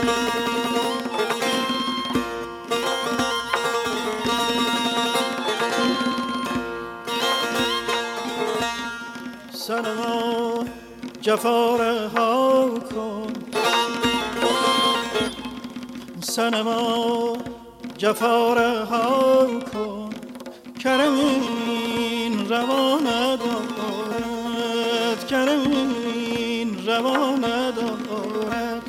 صنما جفا رها کن، صنما جفا رها کن، کرم این روا ندارد، کرم این روا ندارد.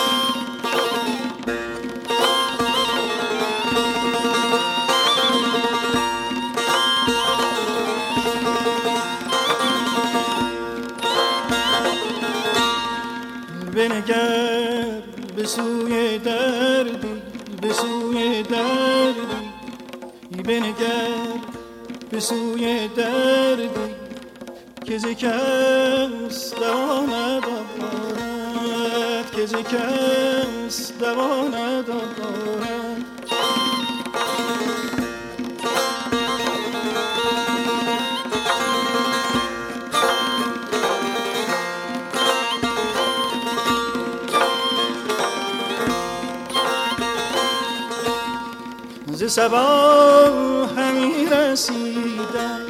بنگر به سوی دردی، به سوی دردی، بنگر به سوی دردی که ز کس دوا ندارد، که ز کس دوا ندارد. ز صبا همی رسیدم،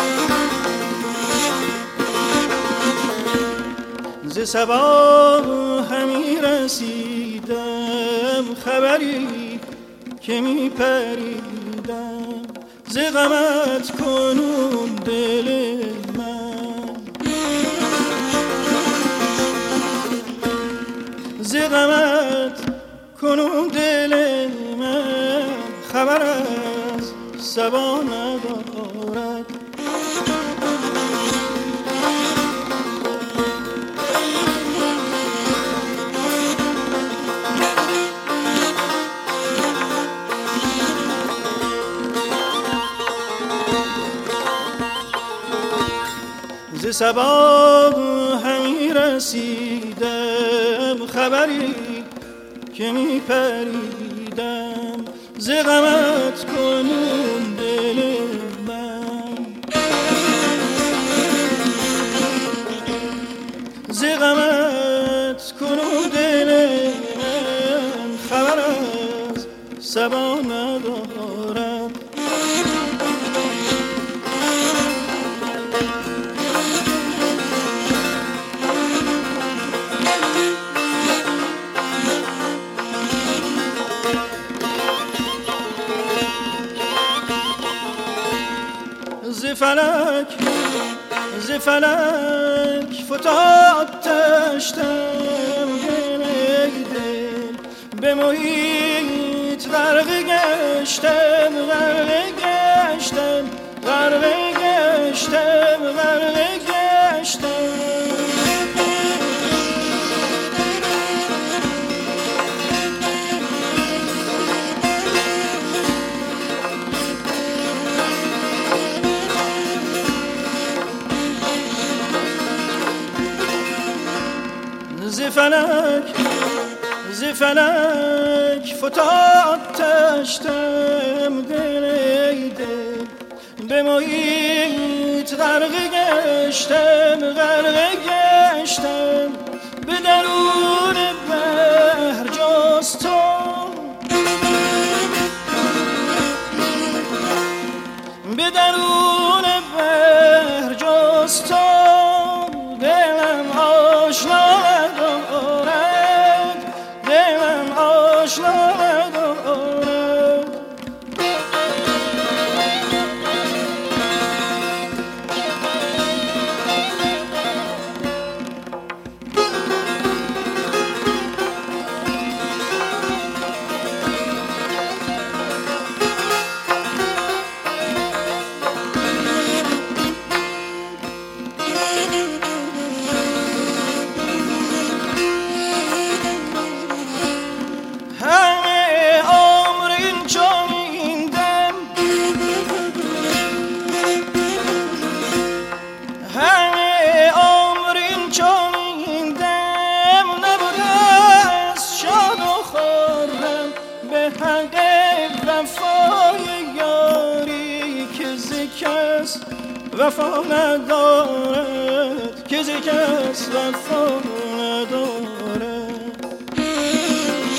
ز صبا همی رسیدم، خبری که می پریدم، ز غمت کنون دل من، ز غمت کنون دل من، خبر از صبا ندارد. ز صبا همی رسیدم، خبری که می پریدم، ز غمت کنون دل من، ز غمت کنون دل من، خبر از صبا ندارد. ز فلک فتاد تشتم، دل به محیط غرق گشتم، غرق گشتم، غرق گشتم، غرق گشتم. ز فلک فتاد تشتم، دل به محیط غرق گشتم، غرق گشتم، به درون بحر جز تو، به درون بحر جز تو، دلم آشنا ندارد، دلم آشنا ندارد. وفا ندارد، که ز کس وفا ندارد.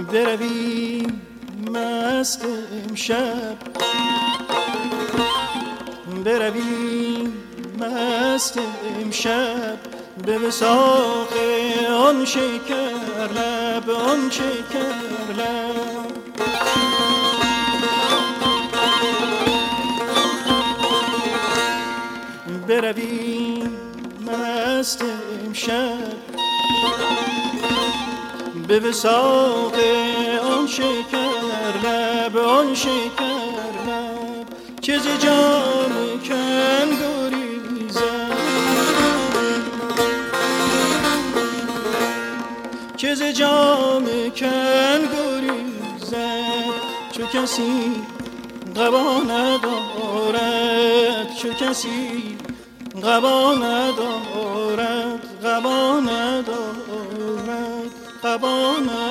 برویم مست امشب، برویم مست امشب به وثاق آن شکر لب، آن شکر لب. برویم مست امشب به وثاق آن شکر لب، آن شکر لب. که ز جام کن گریزد، که ز جام کن گریزد، چو کسی قبا ندارد، چو کسی قبا ندارد، قبا ندارد، قبا ندارد.